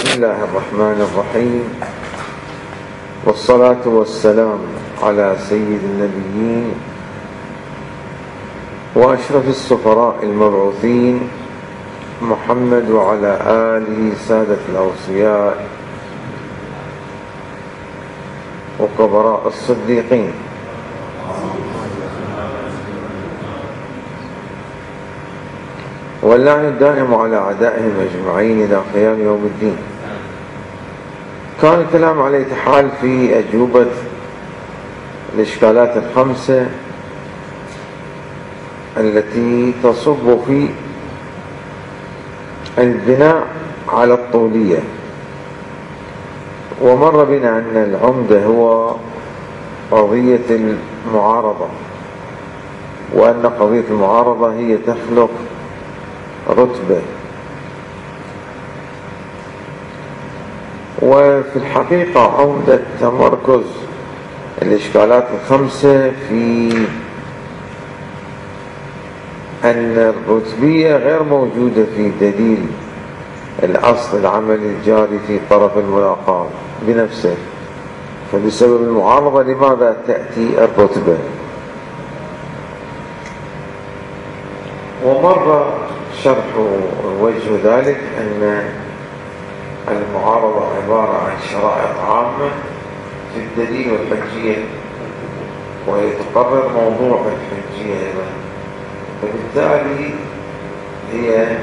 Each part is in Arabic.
بسم الله الرحمن الرحيم، والصلاة والسلام على سيد النبيين وأشرف السفراء المبعوثين محمد وعلى آله سادة الأوصياء وكبراء الصديقين. واللعن الدائم على أعدائهم أجمعين إلى قيام يوم الدين. كان الكلام على حال في أجوبة الإشكالات الخمسة التي تصب في البناء على الطولية، ومر بنا أن العمدة هو قضية المعارضة، وأن قضية المعارضة هي تخلق رتبة. وفي الحقيقة عمدة تمركز الإشكالات الخمسة في أن الرتبية غير موجودة في دليل الأصل العملي الجاري في طرف الملاقاة بنفسه، فبسبب المعارضة لماذا تأتي الرتبة؟ ومر شرح وجه ذلك أن المعارضة عبارة عن شرائط عامة في الدليل والحجية، ويتقرر موضوع الحجية أيضا، فبالتالي هي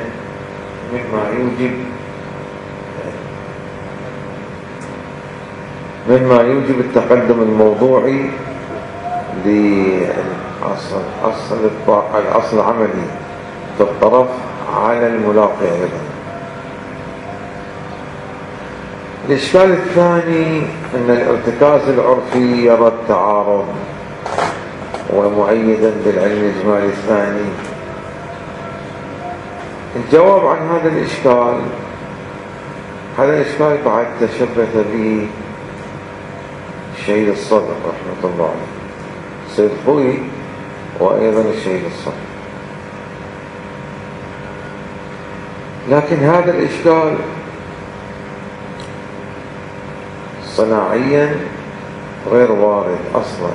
مما يوجب التقدم الموضوعي للأصل العملي في الطرف على الملاقي أيضا. الإشكال الثاني أن الارتكاز العرفي يرى التعارض، ومؤيدا بالعلم الإجمالي الثاني. الجواب عن هذا الإشكال بعد تشبث به الشهيد الصدر رحمة الله عليه، السيد الخوئي، وأيضا الشهيد الصدر. لكن هذا الإشكال صناعيا غير وارد أصلا،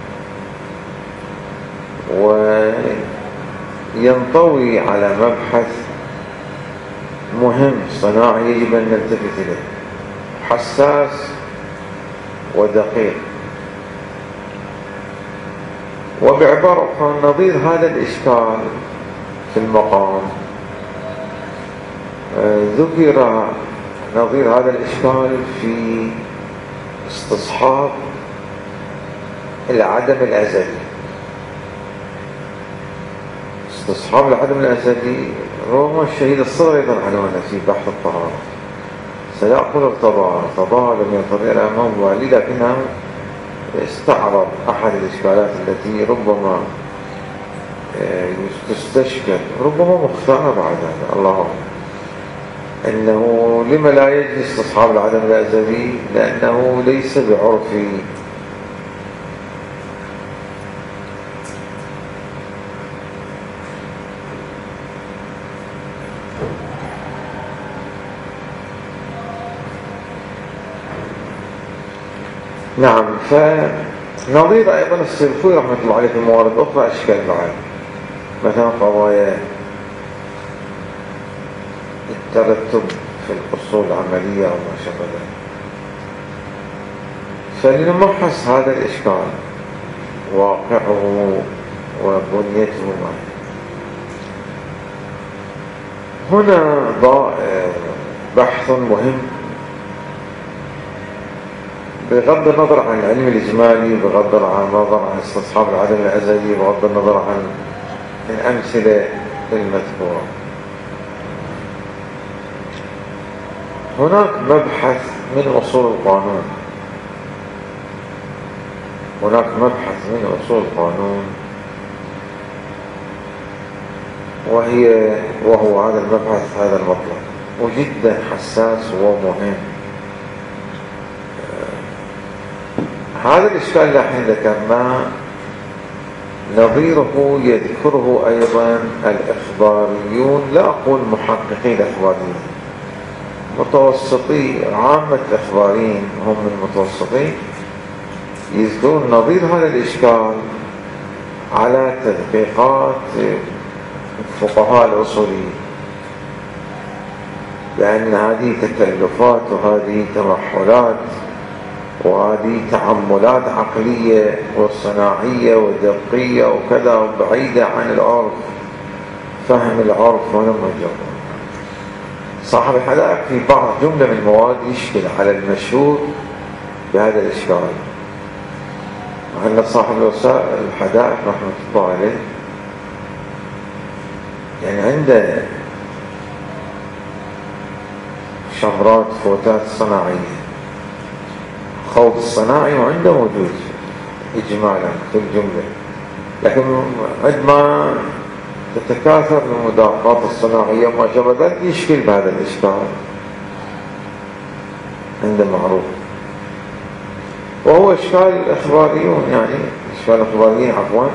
وينطوي على مبحث مهم صناعي يجب أن نلتفت إليه، حساس ودقيق. وبعبارة أخرى نظير هذا الإشكال في المقام ذكر نظير هذا الإشكال في استصحاب العدم الأزلي. استصحاب العدم الأزلي رغم الشهيد الصدر أيضا عنوانه في بحث الطهارة، سيأخذ القضاء لم يقضي الأمام والي، لكنه استعرض أحد الإشكالات التي ربما تستشكل، ربما مختارة بعد هذا، الله أعلم، أنه لما لا يجلس استصحاب العدم الأزلي؟ لأنه ليس بعرفي. نعم. فنظير أيضا السلفوي رحمة الله عليه في موارد أخرى أشكال بعد، مثلا قضايا الترتب في الأصول العملية وما شابه ذلك. فلنمحص هذا الإشكال واقعه وبنيته معه. هنا بحث مهم بغض النظر عن العلم الإجمالي، بغض النظر عن استصحاب العدم الأزلي، بغض النظر عن الأمثلة المذكورة. هناك مبحث من أصول القانون، وهو هذا المبحث، هذا المطلب، وجدا حساس ومهم. هذا الإشكال اللي احنا ذكرناه نظيره يذكره أيضا الإخباريون، لا أقول محققين إخباريين، متوسطي عامة الإخباريين هم المتوسطين يذكرون نظير هذا الإشكال على تدقيقات الفقهاء الأصوليين، لأن هذه تكلفات وهذه ترحلات وهذه تعملات عقلية وصناعية ودقية وكذا وبعيدة عن العرف، فهم العرف ولا مجرد. صاحب الحدائق في بعض جملة من المواد يشكل على المشهور بهذا الإشكال، وأن صاحب الحدائق رحمة الله عليه يعني عنده شمرات فوتات صناعية، خوض الصناعي وعنده موجود إجمالا في الجملة، لكن عندما تتكاثر المداقات الصناعية وما شابه ذلك يشكل بهذا الإشكال عنده معروف، وهو إشكال الإخباريون، يعني إشكال الإخباريين عفوا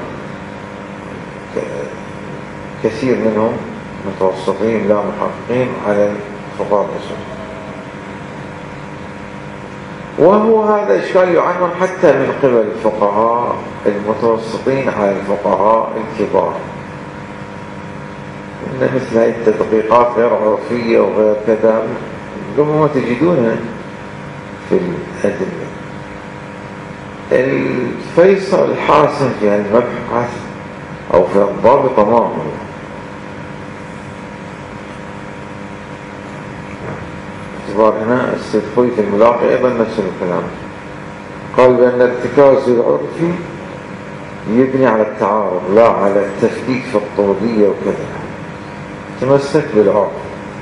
كثير منهم متوسطين لا محققين على الفقهاء الأصوليين، وهو هذا إشكال يعنون حتى من قبل الفقهاء المتوسطين على الفقهاء الكبار، إن مثل هذه التدقيقات غير عرفية وغير كذا ربما تجدونها في الأدلة. الفيصل الحاسم في المبحث أو في الضابط ما هو؟ اعتبار هنا السيد خوي في الملاقي أيضا نفس الكلام، قال بأن الارتكاز العرفي يبني على التعارض لا على التفكيك في الطولية وكذا، تمسك بالعرف.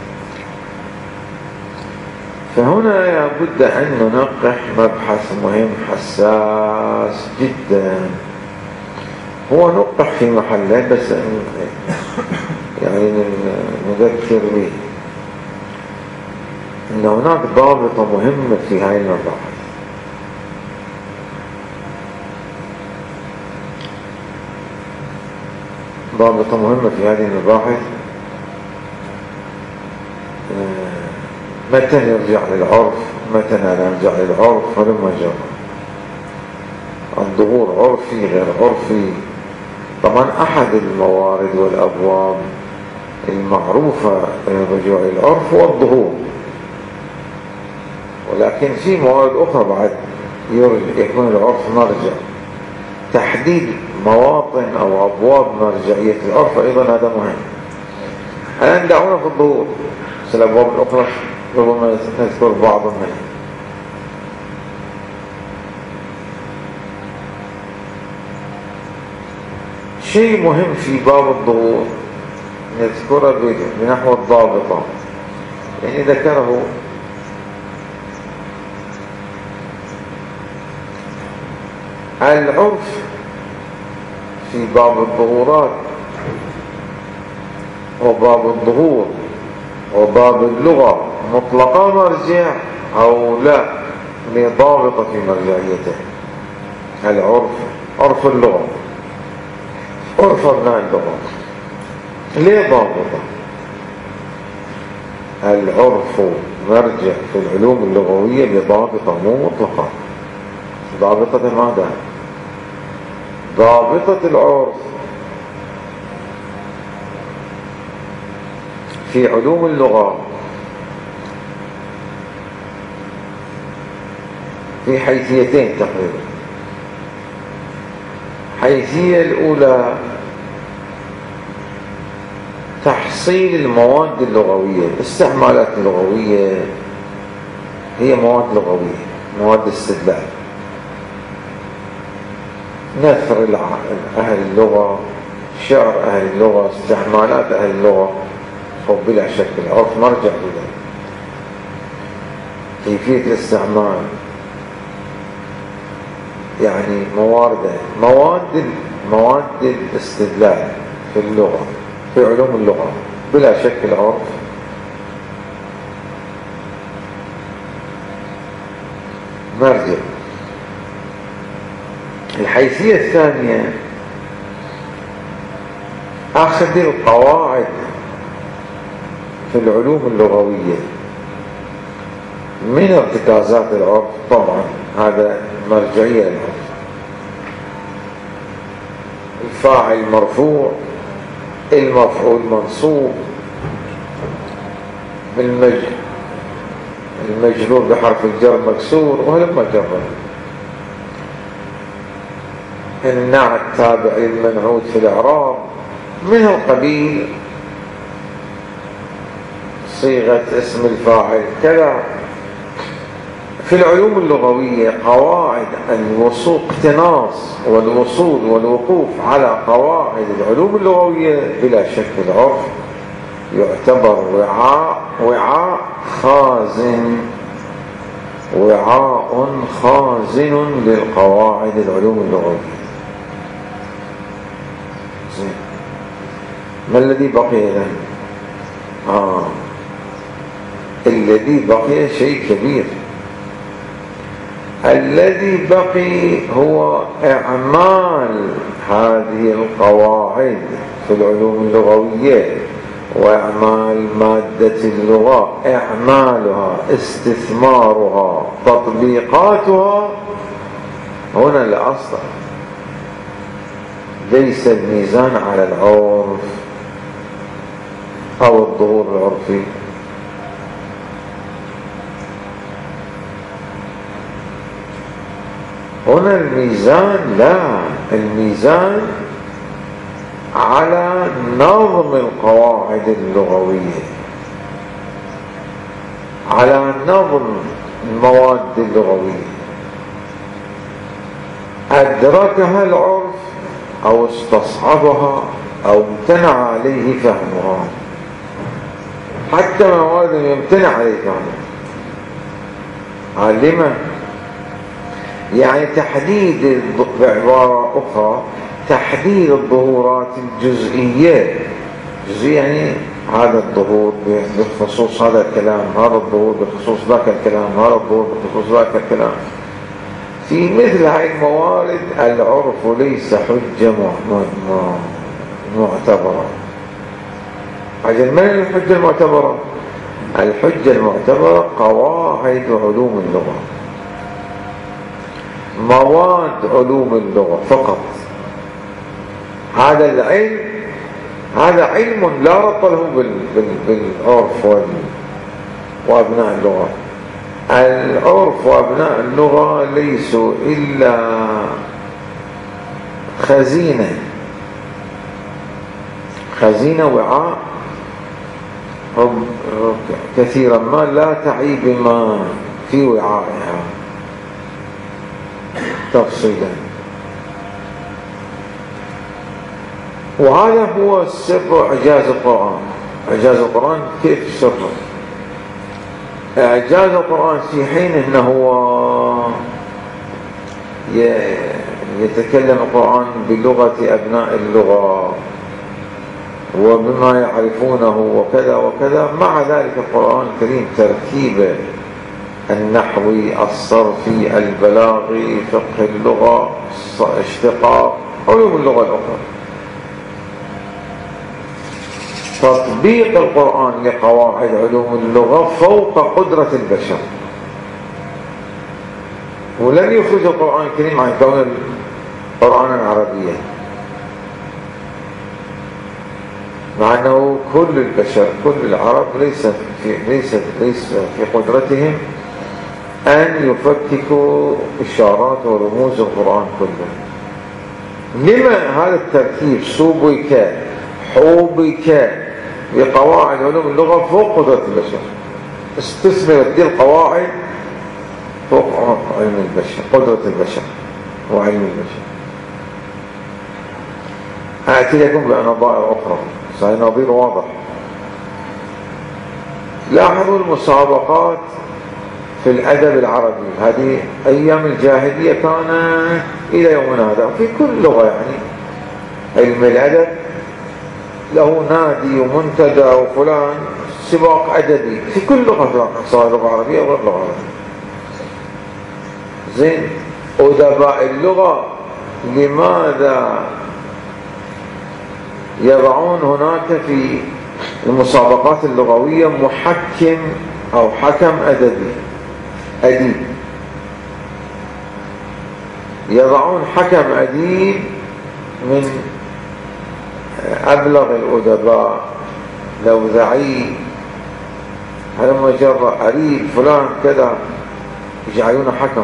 فهنا لابد أن ننقح مبحث مهم حساس جدا، هو نقح في محله بس يعني نذكر به أن هناك ضابطة مهمة في هذه المباحث، ضابطة مهمة في هذه المباحث، متى نرجع للعرف متى نرجع للعرف ولما جرى الظهور عرفي غير عرفي. طبعا أحد الموارد والأبواب المعروفة للرجوع للعرف هو الظهور، ولكن في موارد أخرى بعد يكون العرف مرجع، تحديد مواطن أو أبواب مرجعية العرف أيضا هذا مهم. الآن دعونا في الظهور، بس الأبواب الأخرى ربما نذكر بعض منها. شيء مهم في باب الظهور نذكره بنحو الضابطة، يعني ذكره العرف في باب الظهورات وباب الظهور وباب اللغة مطلقا مرجع أو لا لضابطة في مرجعيته. العرف عرف اللغة، عرف أبناء اللغة ليه ضابطة؟ العرف مرجع في العلوم اللغوية لضابطة مو مطلقة. ضابطة ماذا؟ ضابطة العرف في علوم اللغة في حيثيتين تقريبا. الحيثية الأولى تحصيل المواد اللغوية، الاستعمالات اللغوية هي مواد لغوية، مواد استدلال، نثر أهل اللغة، شعر أهل اللغة، استعمالات أهل اللغة، وبلا شك العرف مرجع إليه. كيفية الاستعمال يعني مواد الاستدلال في اللغة في علوم اللغة بلا شك العرف مرجع. الحيثية الثانية أخذ القواعد في العلوم اللغوية من ارتكازات العرف طبعا هذا مرجعية للعرف. الفاعل مرفوع، المفعول منصوب، المجرور بحرف الجر مكسور وهلما جرا. النعت تابع للمنعوت في الإعراب، من القبيل صيغة اسم الفاعل كذا. في العلوم اللغوية قواعد الوصول، اقتناص والوصول والوقوف على قواعد العلوم اللغوية بلا شك العرف يعتبر وعاء خازن، وعاء خازن للقواعد العلوم اللغوية. ما الذي بقي إذن؟ الذي بقي شيء كبير. الذي بقي هو إعمال هذه القواعد في العلوم اللغوية، وإعمال مادة اللغة، إعمالها، استثمارها، تطبيقاتها هنا الأصل، ليس الميزان على العرف أو الظهور العرفي. هنا الميزان لا، الميزان على نظم القواعد اللغوية، على نظم المواد اللغوية، أدركها العرف أو استصعبها أو امتنع عليه فهمها، حتى مواد يمتنع عليه فهمها. علمه يعني تحديد، بعبارة أخرى تحديد الظهورات الجزئية. جزئية يعني هذا الظهور بخصوص هذا الكلام، هذا الظهور بخصوص ذاك الكلام، هذا الظهور بخصوص ذاك الكلام. في مثل هذه الموارد العرف ليس حجة معتبرة. عجل من الحجة المعتبرة؟ الحجة المعتبرة قواعد علوم اللغة، مواد علوم اللغة فقط. هذا العلم هذا علم لا ربط له بالعرف وأبناء اللغة. العرف وأبناء اللغة ليسوا إلا خزينة وعاء كثيرا ما لا تعي بما في وعائها تفصيلا. وهذا هو سر إعجاز القرآن. إعجاز القرآن كيف سره؟ إعجاز القرآن في حين أنه يتكلم القرآن بلغة أبناء اللغة وبما يعرفونه وكذا وكذا، مع ذلك القرآن الكريم تركيبه النحوي، الصرفي، البلاغي، فقه اللغة، اشتقاق، علوم اللغة الأخرى، تطبيق القرآن لقواعد علوم اللغة فوق قدرة البشر. ولن يخرج القرآن الكريم عن كون قرآنا عربيا، مع أنه كل البشر، كل العرب ليس في قدرتهم أن يفككوا إشارات ورموز القرآن كله. لما هذا التركيب حوبك بقواعد علوم اللغة فوق قدرة البشر؟ استثمرت دي القواعد فوق علم البشر، قدرة البشر وعلم البشر. أأتي لكم بنظائر أخرى، صحيح نظير واضح. لاحظوا المسابقات في الأدب العربي، هذه أيام الجاهلية كانت إلى يومنا هذا في كل لغة. يعني علم الأدب له نادي ومنتدى وفلان سباق أدبي في كل لغة، سواء لغة عربية أو غير لغة عربية. زين، أدباء اللغة لماذا يضعون هناك في المسابقات اللغوية محكم أو حكم أدبي؟ أديب، يضعون حكم أديب من أبلغ الأدباء، لوذعي، هلما جرى قريب فلان كذا، يجعلون حكم.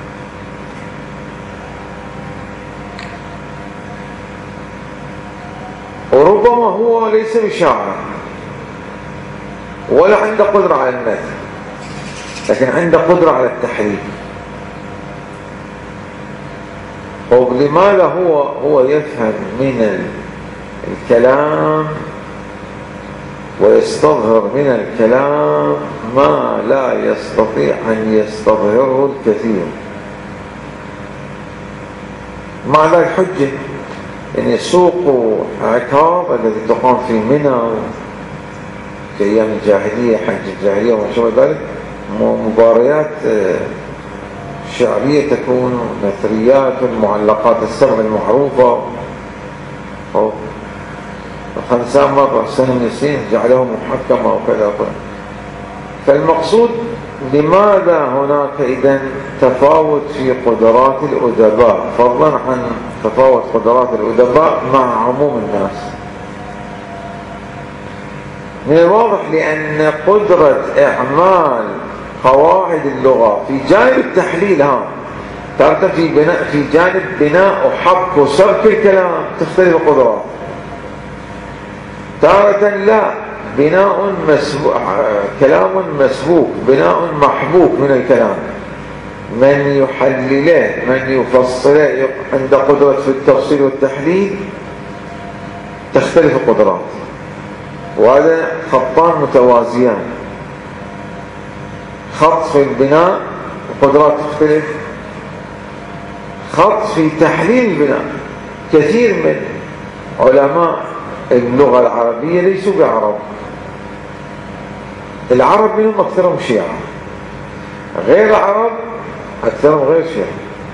وربما هو ليس بشاعر ولا عنده قدرة على النثر، لكن عنده قدرة على التحريف. ولماذا هو يفهم من الكلام ويستظهر من الكلام ما لا يستطيع أن يستظهره الكثير. مع ذلك حجة أن يسوق عكاظ الذي تقام في منى في أيام الجاهلية، حج الجاهلية وما شابه ذلك، مباريات شعرية تكون، نثريات، المعلقات السبع المعروفة. الخنساء مرة سنة من السنين جعله محكمة وكذا. فالمقصود لماذا هناك إذن تفاوت في قدرات الأدباء، فضلا عن تفاوت قدرات الأدباء مع عموم الناس؟ من الواضح لأن قدرة إعمال قواعد اللغة في جانب التحليل تارة في جانب بناء وحبك وسبك الكلام تختلف القدرات، تارة لا، بناء مسبوك، كلام مسبوك، بناء محبوك من الكلام، من يحلله من يفصله عند قدرة في التفصيل والتحليل تختلف القدرات، وهذا خطان متوازيان، خط في البناء القدرات تختلف، خط في تحليل البناء. كثير من علماء اللغة العربية ليسوا بعرب، العرب منهم أكثرهم شيعة، غير العرب أكثرهم غير شيعة.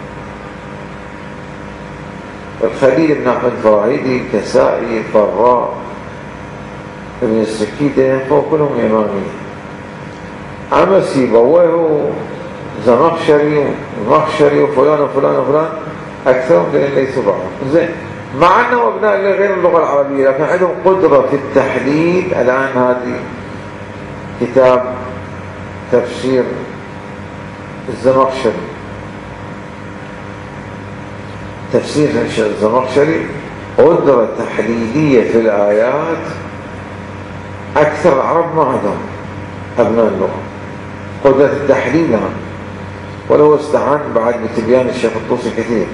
الخليل بن أحمد الفراهيدي، الكسائي، الفراء، ابن السكيتة، كلهم إمامية. أما سيبويه زمخشري ومخشري وفلان وفلان وفلان أكثرهم ليسوا بعرب. زين، مع أنه أبناء غير اللغة العربية لكن عندهم قدرة في التحليل. الآن هذه كتاب تفسير الزمخشري، تفسير الزمخشري قدرة تحليلية في الآيات أكثر العرب ما عندهم أبناء اللغة قدرة التحليل لها، ولو استعان بعد بتبيان الشيخ الطوسي كثير،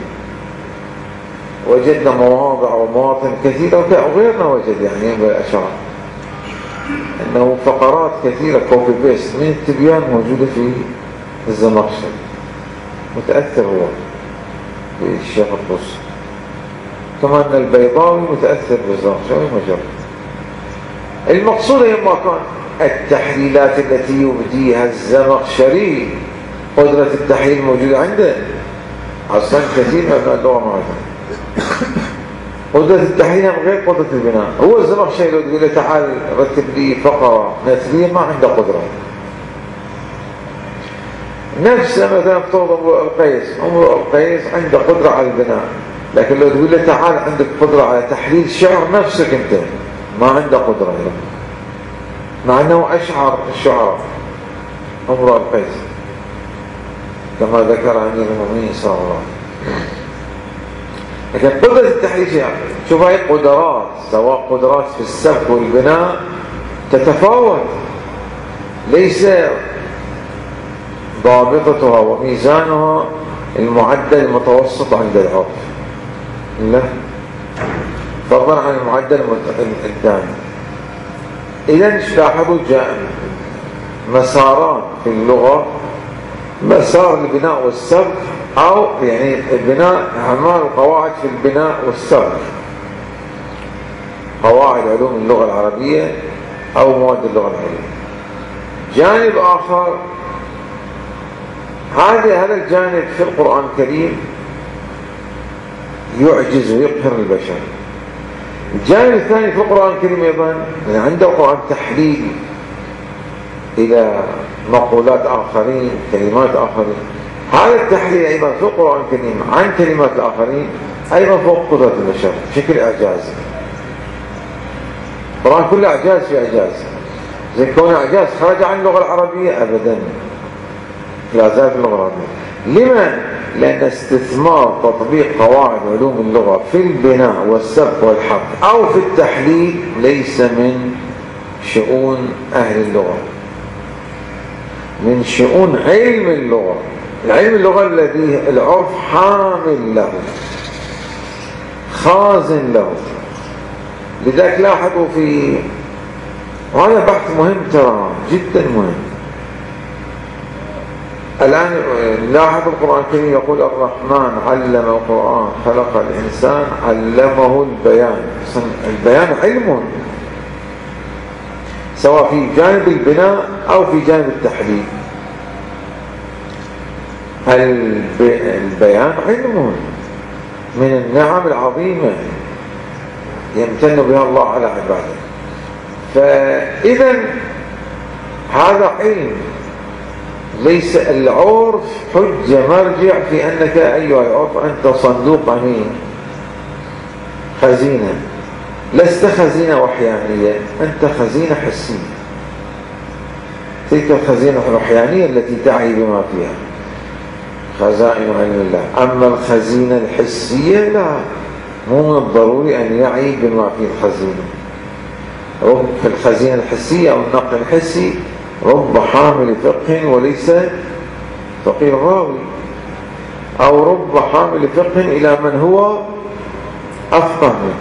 وجدنا مواضع ومواطن كثيرة وغيرنا وجد يعني بالأشعار أنه فقرات كثيرة كوبي بيست من التبيان موجودة في الزمخشري، متأثر هو بالشيخ الطوسي، كما أن البيضاوي متأثر بالزمخشري مجرد. المقصود لما كان التحليلات التي يبديها الزمخشري قدرة التحليل موجودة عنده، أصلا كثير من اللغة ما عندهم قدرة التحليل غير قدرة البناء. هو الزمخشري لو تقول له تعال رتب لي فقرة نثرية ما عنده قدرة. نفس مثلا افترض امرؤ القيس عنده قدرة على البناء، لكن لو تقول له تعال عندك قدرة على تحليل شعر نفسك انت ما عنده قدرة له. مع أنه أشعر الشعراء امرؤ القيس كما ذكر عن المؤمنين صلى الله عليه وسلم. لكن قدرة التحليل شيء، شوف هاي قدرات، سواء قدرات في السبك والبناء تتفاوت، ليس ضابطتها وميزانها المعدل المتوسط عند العرف، لا، فضلا عن المعدل الثاني. إذا لاحظوا جاء مساران في اللغة، مسار البناء والسبك، أو يعني البناء أعمال القواعد في البناء والسبك، قواعد علوم اللغة العربية أو مواد اللغة العربية. جانب آخر، هذا الجانب في القرآن الكريم يعجز ويقهر البشر. الجانب الثاني في القرآن الكريم أيضا عنده قرآن تحليل إلى مقولات آخرين، كلمات آخرين. هذا التحليل أيضا في القرآن الكريم عن كلمات الآخرين أيضا فوق قدرة البشر بشكل إعجازي. القرآن كله إعجاز في إعجاز. زي كون إعجاز خرج عن اللغة العربية أبدا، لا زال في اللغة العربية. لما؟ لأن استثمار تطبيق قواعد علوم اللغة في البناء والسبق والحق أو في التحليل ليس من شؤون أهل اللغة، من شؤون علم اللغة. العلم اللغة الذي العرف حامل له، خازن له. لذلك لاحظوا في، وهذا بحث مهم ترى جدا مهم. الآن لاحظ القرآن الكريم يقول الرحمن علم القرآن خلق الإنسان علمه البيان. البيان علم، سواء في جانب البناء أو في جانب التحليل. البيان علم من النعم العظيمة يمتن بها الله على عباده. فإذا هذا علم، ليس العرف حجة مرجع في أنك أيها العرف أنت صندوق أمين، خزينة. لست خزينة وحيانية، أنت خزينة حسية. تلك الخزينة الوحيانية التي تعي بما فيها خزائن علم الله. أما الخزينة الحسية لا، مو من الضروري أن يعي بما في الخزينة. رب في الخزينة الحسية أو النقل الحسي رب حامل فقه وليس فقيه راوي، أو رب حامل فقه إلى من هو أفقه منه.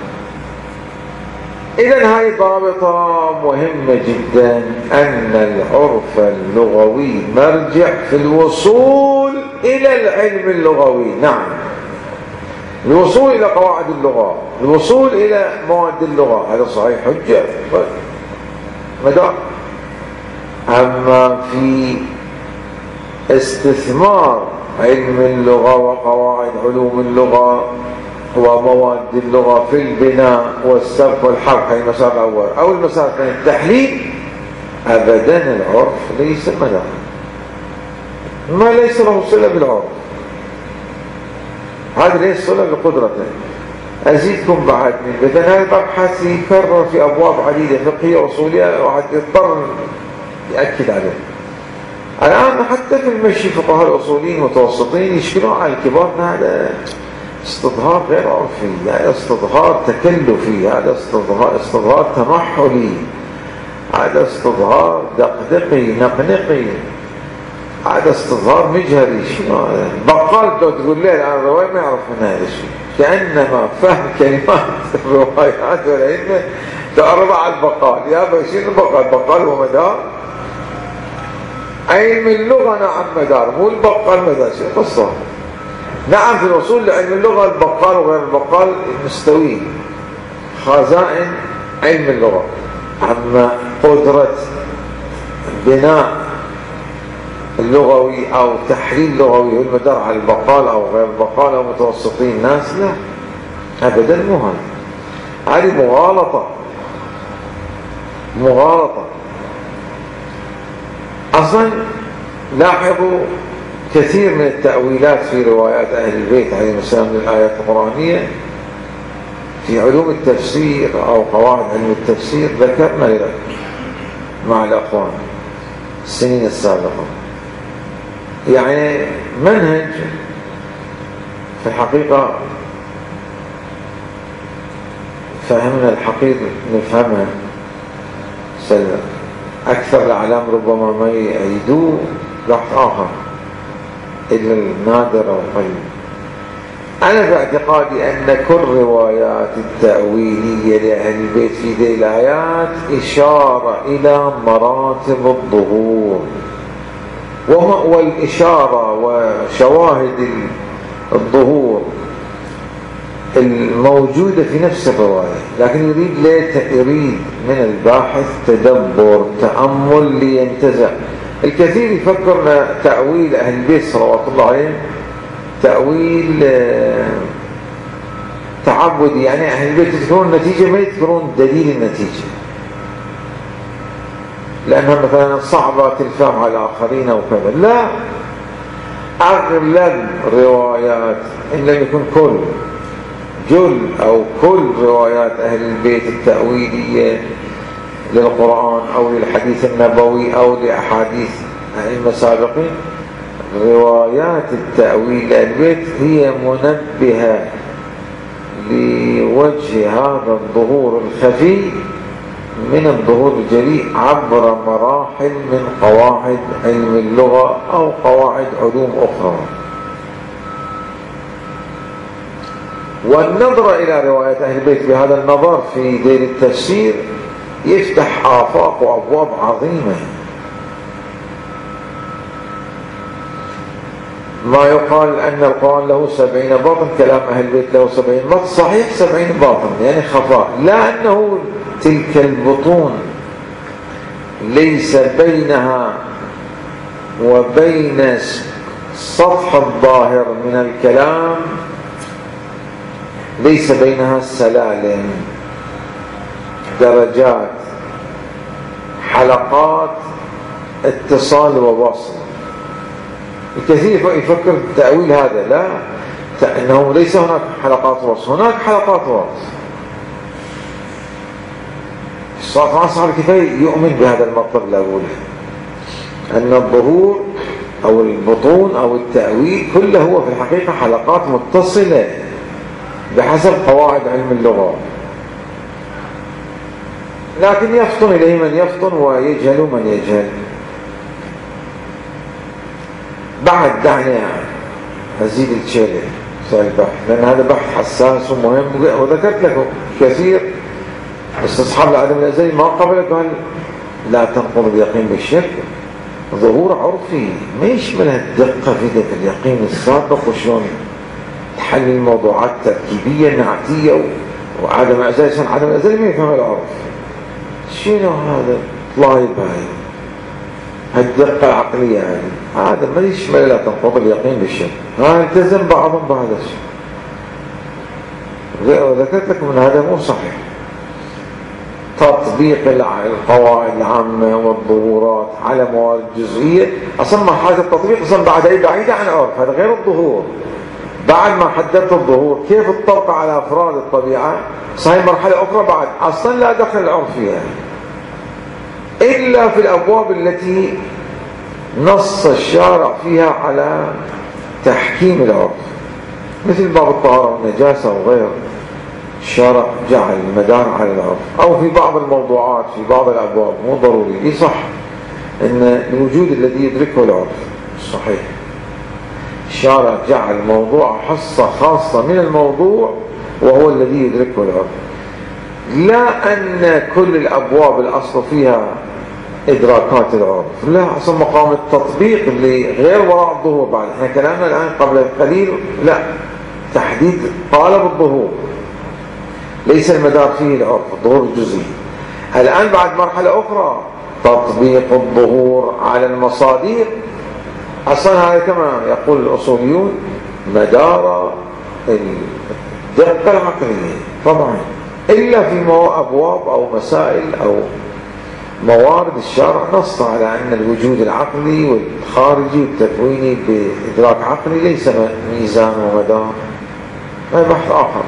إذن هاي ضابطة مهمة جدا، أن العرف اللغوي مرجع في الوصول إلى العلم اللغوي. نعم، الوصول إلى قواعد اللغة، الوصول إلى مواد اللغة، هذا صحيح حجة مدار. أما في استثمار علم اللغة وقواعد علوم اللغة ومواد اللغة في البناء والسبق والحرف، هي المسار الأول، أو المسار الثاني التحليل، أبدا العرف ليس مدار، ما ليس له صلة بالعرف. هذا ليس صلة بقدرته. أزيدكم بعد من مثلا هذا المبحث يكرر في أبواب عديدة فقهية أصولية، واحد يضطر يأكد عليه. الآن حتى في المشي فقهاء الأصوليين المتوسطين يشكلون على الكبار أن هذا استظهار غير عرفي، هذا استظهار تكلفي، هذا استظهار تمحلي، هذا استظهار دقدقي نقنقي، هذا استظهار مجهري. شنو بقال تقول له الآن الرواية ما يعرف من هذا الشيء، كأنما فهم كلمات الروايات والعلم تعرض على البقال. يا شنو البقال؟ البقال هو مدار علم اللغة. نعم مدار، مو البقال مدار. شو قصة؟ نعم في الوصول لعلم اللغة البقال وغير البقال مستوي، خزائن علم اللغة. أما قدرة بناء اللغوي أو تحليل لغوي والمدار على البقال أو غير البقال أو متوسطين الناس، لا أبدا، مو هذه مغالطة. أصلا لاحظوا كثير من التأويلات في روايات أهل البيت عليهم السلام للآيات القرآنية في علوم التفسير أو قواعد علم التفسير، ذكرنا لك مع الأخوان السنين السابقة. يعني منهج في الحقيقة فهمنا الحقيقة نفهمها سلم. أكثر الأعلام ربما ما يعيدوا بحث آخر إلا النادر والقليل. أنا في اعتقادي أن كل روايات التأويلية لأهل البيت في ذي الآيات إشارة إلى مراتب الظهور، والإشارة وشواهد الظهور الموجودة في نفس الرواية، لكن يريد من الباحث تدبر تأمل لينتزع. الكثير يفكر تأويل أهل البيت صلوات الله عليهم تأويل تعبدي، يعني أهل البيت يذكرون النتيجة ما يذكرون دليل النتيجة. لأنها مثلا صعبة الفهم على الآخرين أو كذا. لا، أغلب روايات إن لم يكن كل، جل أو كل روايات أهل البيت التأويلية للقرآن أو للحديث النبوي أو لأحاديث أئمة سابقين، روايات التأويل لأهل البيت هي منبهة لوجه هذا الظهور الخفي من الظهور الجلي عبر مراحل من قواعد علم اللغة أو قواعد علوم أخرى. والنظر إلى رواية أهل البيت بهذا النظر في دير التفسير يفتح آفاق وأبواب عظيمة. ما يقال أن القرآن له 70 باطن، كلام أهل البيت له 70 باطن، صحيح 70 باطن يعني خفاء، لا أنه تلك البطون ليس بينها وبين السطح الظاهر من الكلام ليس بينها سلالم، درجات، حلقات اتصال ووصل. الكثير يفكر التأويل هذا، لا، أنه ليس هناك حلقات وصل، هناك حلقات وصل. الصلاة مع صاحب الكفاية يؤمن بهذا المطلب الأول، أن الظهور أو البطون أو التأويل كله هو في الحقيقة حلقات متصلة بحسب قواعد علم اللغة، لكن يفطن إليه من يفطن ويجهل من يجهل. بعد دعني أزيد الشيء في البحث، لأن هذا بحث حساس ومهم، وذكرت لكم كثير استصحاب العدم الأزلي ما قبل قال لا تنقض اليقين بالشك، ظهور عرفي ما يشملها الدقة في ذلك اليقين السابق وشلون تحل الموضوعات التركيبية النعتية وعدم الأزلي. عدم الأزلي ما يفهم العرف، شنو هذا طلايب هاي الدقة العقلية هذا ما يشمل لا تنقض اليقين بالشك. التزم بعضهم بهذا الشيء، وذكرت لكم أن هذا مو صحيح. تطبيق القواعد العامة والظهورات على موارد جزئية، أصلا مرحلة التطبيق أصلا بعيدة عن عرف، هذا غير الظهور. بعد ما حددت الظهور كيف تطبق على أفراد الطبيعة، صحيح مرحلة أخرى بعد أصلا لا دخل العرف فيها إلا في الأبواب التي نص الشارع فيها على تحكيم العرف، مثل باب الطهارة والنجاسة وغيره، الشارع جعل المدار على العرف. أو في بعض الموضوعات في بعض الأبواب مو ضروري، يصح أن الوجود الذي يدركه العرف صحيح، الشارع جعل موضوع حصة خاصة من الموضوع وهو الذي يدركه العرف، لا أن كل الأبواب الأصل فيها إدراكات العرف، لا، أصلا مقام التطبيق اللي غير وراء الظهور. بعد احنا كلامنا الآن قبل قليل لا، تحديد قالب الظهور ليس المدار فيه العرف، الظهور الجزئي. الآن بعد مرحلة أخرى تطبيق الظهور على المصادر، أصلا هذا كما يقول الأصوليون مدار الدقة العقلية طبعا، إلا في أبواب أو مسائل أو موارد الشارع نص على أن الوجود العقلي والخارجي والتكويني بإدراك عقلي ليس ميزان ومدار، هذا بحث آخر.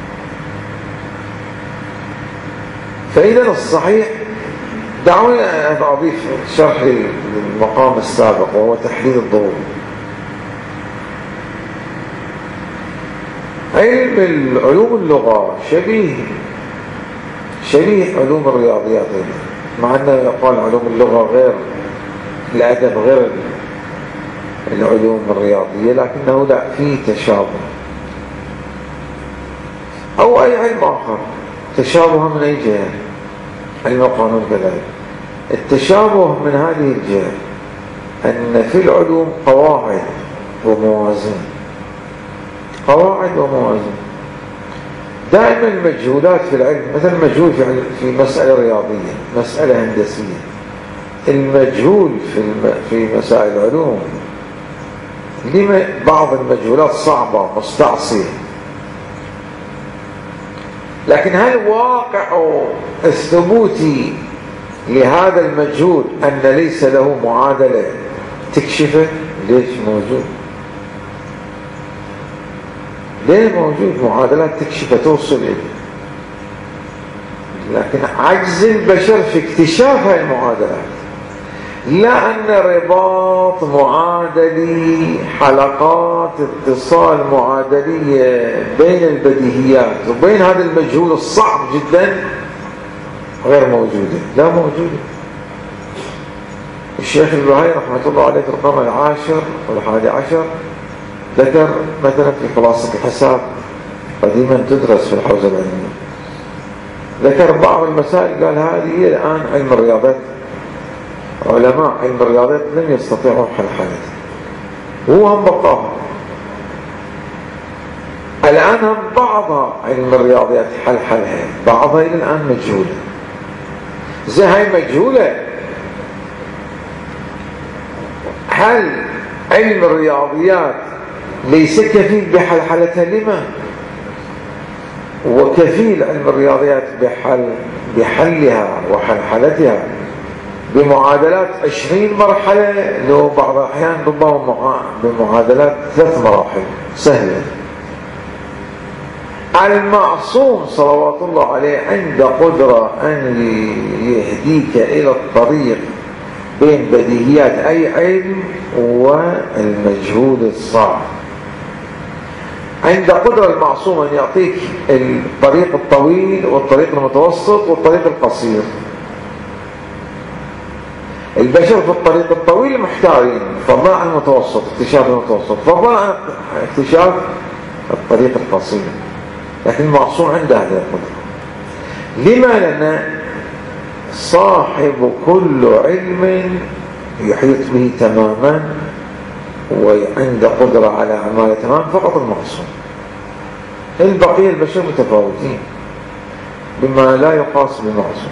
فإذا الصحيح، دعوني أن أضيف شرح للمقام السابق وهو تحديد الظهور. علم علوم اللغة شبيه علوم الرياضيات، مع أنه يقال علوم اللغة غير الأدب غير العلوم الرياضية، لكنه لا فيه تشابه، أو أي علم آخر تشابه من أي جهة. علم القانون كذلك التشابه من هذه الجهة، أن في العلوم قواعد وموازين، قواعد وموازين. دائما المجهولات في العلم، مثلا مجهول في مسألة رياضية، مسألة هندسية، المجهول في مسائل العلوم لما بعض المجهولات صعبة مستعصية، لكن هل واقع الثبوتي لهذا المجهول أن ليس له معادلة تكشفه. ليش موجود؟ ليه موجود معادلات تكشفه توصل إليه، لكن عجز البشر في اكتشاف هذه المعادلات. لا أن رباط معادلي، حلقات اتصال معادلية بين البديهيات وبين هذا المجهول الصعب جدا غير موجودة، لا موجودة. الشيخ البهائي رحمة الله عليه في القرن العاشر والحادي عشر ذكر مثلا في خلاصة الحساب قديما تدرس في الحوزة العلمية، ذكر بعض المسائل قال هذه هي الآن علم الرياضات، علماء علم الرياضات لم يستطيعوا حل حالتها، هو هم بقاها الآن. هم بعضها علم الرياضيات حلها، بعضها إلى الآن مجهولة. زي هاي مجهولة، هل علم الرياضيات ليس كفيل بحلحلتها؟ لما؟ وكفيل علم الرياضيات بحلها وحلحلتها بمعادلات 20 مرحلة، لو بعض الأحيان ربما بمعادلات 3 مراحل سهلة. المعصوم صلوات الله عليه عنده قدرة أن يهديك إلى الطريق بين بديهيات أي علم والمجهول الصعب. عنده قدرة المعصوم أن يعطيك الطريق الطويل والطريق المتوسط والطريق القصير. البشر في الطريق الطويل محتارين، فضلا عن المتوسط، اكتشاف المتوسط، فضلا عن اكتشاف الطريق القصير. لكن المعصوم عنده هذه القدرة. لما؟ لأن صاحب كل علم يحيط به تماما وعنده قدرة على أعماله تماما، فقط المعصوم. البقية البشر متفاوتين بما لا يقاس بالمعصوم.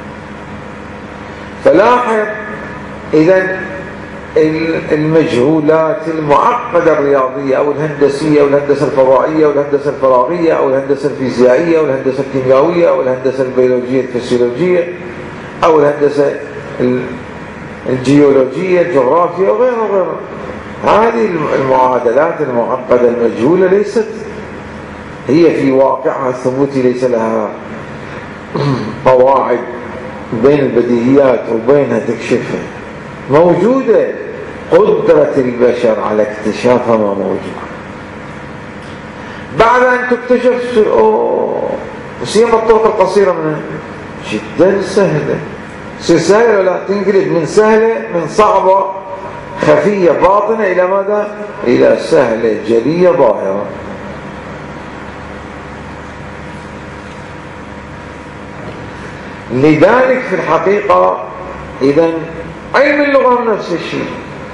فلاحظ إذن المجهولات المعقدة الرياضية أو الهندسية أو الهندسة الفضائية أو الهندسة الفراغية أو الهندسة الفيزيائية أو الهندسة الكيميائية أو الهندسة البيولوجية الفسيولوجية أو الهندسة الجيولوجية الجغرافية وغيرها وغيرها، هذه المعادلات المعقدة المجهولة ليست هي في واقعها الثبوتي، ليس لها قواعد بين البديهيات وبينها تكشفها. موجودة، قدرة البشر على اكتشافها ما موجودة. بعد أن تكتشف سيما الطرق القصيرة منها جدا سهلة، سهلة ولا تنقلب من سهلة، من صعبة خفية باطنة إلى ماذا؟ إلى سهلة جلية ظاهرة. لذلك في الحقيقة إذن علم اللغة نفس الشيء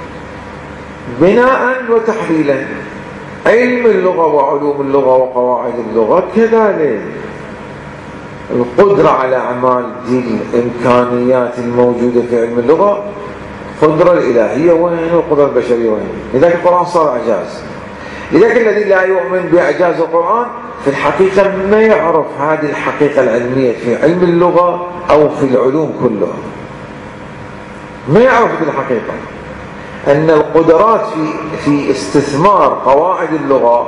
بناء وتحليلا. علم اللغة وعلوم اللغة وقواعد اللغة كذلك. القدرة على أعمال دي الإمكانيات الموجودة في علم اللغة، القدرة الإلهية وين والقدرة البشرية وين؟ لذلك القرآن صار إعجاز. لذلك الذي لا يؤمن بإعجاز القرآن في الحقيقة ما يعرف هذه الحقيقة العلمية في علم اللغة أو في العلوم كلها، ما يعرف هذه الحقيقة أن القدرات في استثمار قواعد اللغة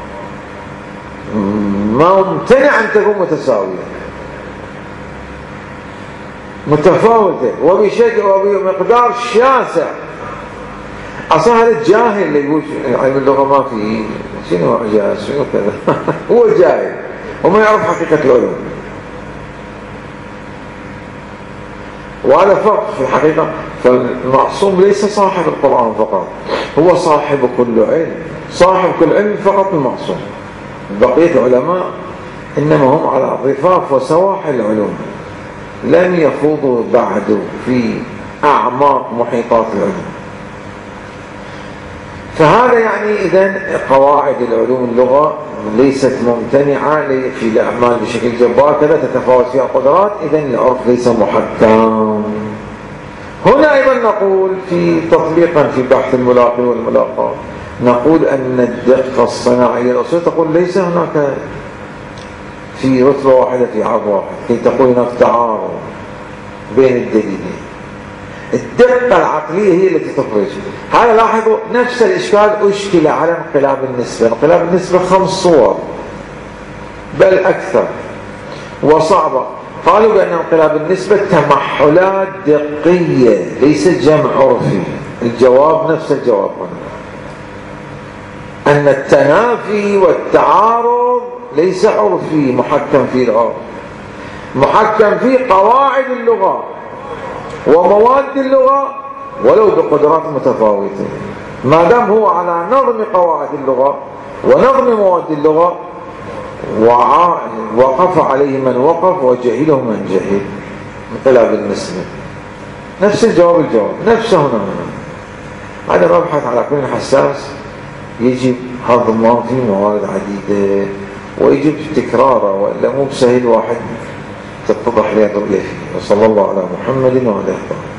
ممتنع أن تكون متساوية، متفاوتة وبمقدار شاسع. أصلا هذا الجاهل اللي يقول علم اللغة ما فيه شنو إعجاز شنو كذا هو جاهل وما يعرف حقيقة العلوم. وهذا فرق في الحقيقة. فالمعصوم ليس صاحب القرآن فقط، هو صاحب كل علم، صاحب كل علم فقط المعصوم. بقية العلماء إنما هم على ضفاف وسواحل العلوم، لم يخوضوا بعد في أعماق محيطات العلوم. فهذا يعني إذن قواعد العلوم اللغة ليست ممتنعة في الأعمال بشكل جبار كذا تتفاوت فيها قدرات، إذن العرف ليس محكم. هنا أيضا نقول في تطبيقا في بحث الملاقي والملاقاة، نقول أن الدقة الصناعية الأصولية تقول ليس هناك في رتبة واحدة في عرض واحد كي تقول هناك تعارض. بين الدليلين. الدقة العقلية هي التي تخرج. هذا لاحظوا نفس الإشكال أشكل على انقلاب النسبة. انقلاب النسبة 5 صور بل أكثر وصعبة. قالوا بأن انقلاب النسبة تمحلات دقية ليس جمع عرفي. الجواب نفس الجواب هنا، أن التنافي والتعارض ليس عرفي محكم فيه العرف، محكم فيه قواعد اللغة ومواد اللغة ولو بقدرات متفاوتة. ما دام هو على نظم قواعد اللغة ونظم مواد اللغة وقف عليه من وقف وجهله من جهل. انقلاب النسبة نفس الجواب نفسه هنا. هذا مبحث على كل حساس يجب هضمه في موارد عديدة ويجب تكراره، وإلا مو بسهل واحد تتضح له الرؤية فيه. وصلى الله على محمد وعلى آله.